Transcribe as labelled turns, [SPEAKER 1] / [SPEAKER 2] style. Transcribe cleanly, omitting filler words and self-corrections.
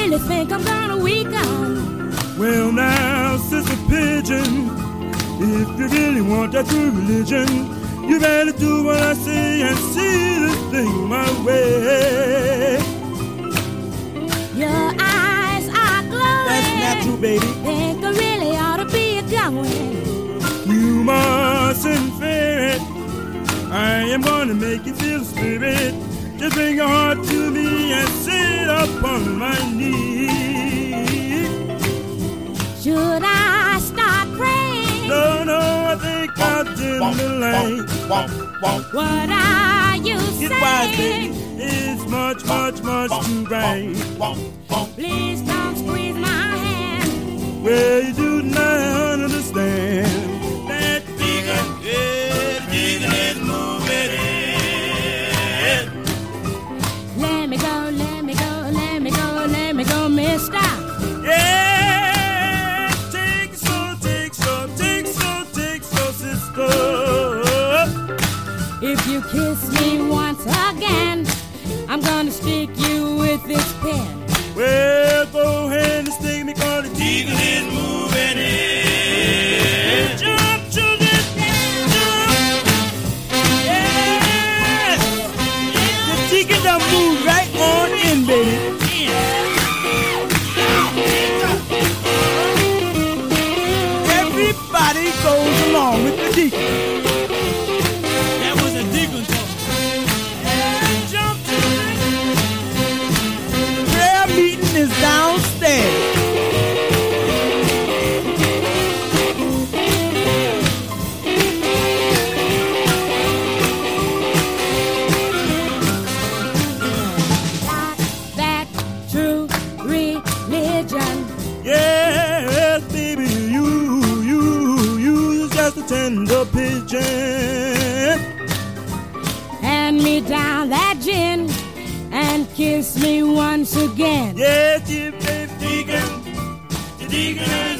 [SPEAKER 1] really think I'm gonna weaken?
[SPEAKER 2] Well now, Sister Pigeon, if you really want that true religion, you better do what I say and see this thing my way.
[SPEAKER 1] Your eyes are glowing.
[SPEAKER 2] That's natural, baby.
[SPEAKER 1] Think I really ought to be going.
[SPEAKER 2] You mustn't fear it. I am gonna make you feel the spirit. Just bring your heart to me and sit upon my knee.
[SPEAKER 1] Should I start praying?
[SPEAKER 2] No, I think I'll dim the light.
[SPEAKER 1] What are you saying?
[SPEAKER 2] Get wise, baby. It's much too bright.
[SPEAKER 1] Please don't squeeze my hand.
[SPEAKER 2] Well, you do not understand. That deacon is moving in.
[SPEAKER 1] Let me go, mister.
[SPEAKER 2] Yeah, take so, sister.
[SPEAKER 1] If you kiss me once again, I'm gonna stick you with this pen.
[SPEAKER 2] Well, go ahead and stick me, 'cause the deacon is moving in. Jump, children, jump. Yeah. The deacon done moved right on in, baby. Everybody goes along with the deacon. That was a deacon song. Jump, children. The prayer meeting is downstairs.
[SPEAKER 1] That true religion.
[SPEAKER 2] Yes, baby, you just a tender pigeon.
[SPEAKER 1] Hand me down that gin and kiss me once again.
[SPEAKER 2] Yes, you baby deacon, the deacon